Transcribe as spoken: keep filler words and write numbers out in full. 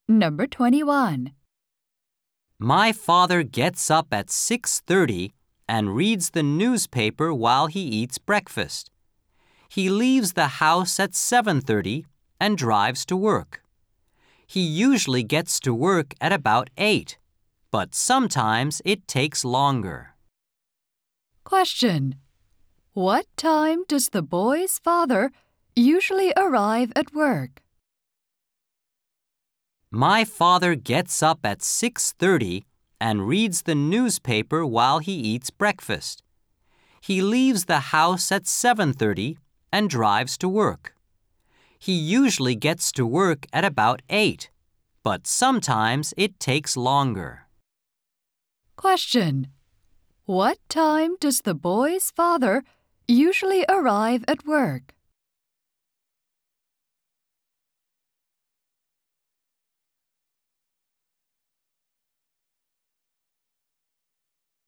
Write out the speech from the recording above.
Number twenty-one. My father gets up at six thirty and reads the newspaper while he eats breakfast. He leaves the house at seven thirty and drives to work. He usually gets to work at about eight, but sometimes it takes longer. Question. What time does the boy's father usually arrive at work? My father gets up at six thirty and reads the newspaper while he eats breakfast. He leaves the house at seven thirty and drives to work. He usually gets to work at about eight, but sometimes it takes longer. Question. What time does the boy's father usually arrive at work?